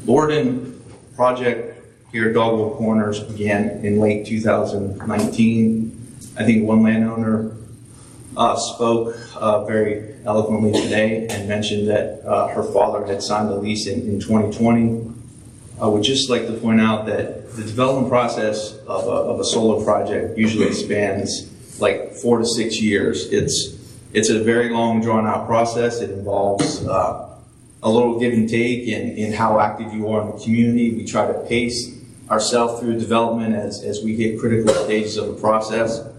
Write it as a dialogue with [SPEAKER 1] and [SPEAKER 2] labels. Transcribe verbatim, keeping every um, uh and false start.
[SPEAKER 1] Lorden project here at Dogwood Corners began in late two thousand nineteen. I think one landowner uh, spoke uh, very eloquently today and mentioned that uh, her father had signed the lease in, in twenty twenty. I would just like to point out that the development process of a, of a solar project usually spans like four to six years. It's it's a very long, drawn-out process. It involves uh, a little give and take in, in how active you are in the community. We try to pace ourselves through development as, as we hit critical stages of the process.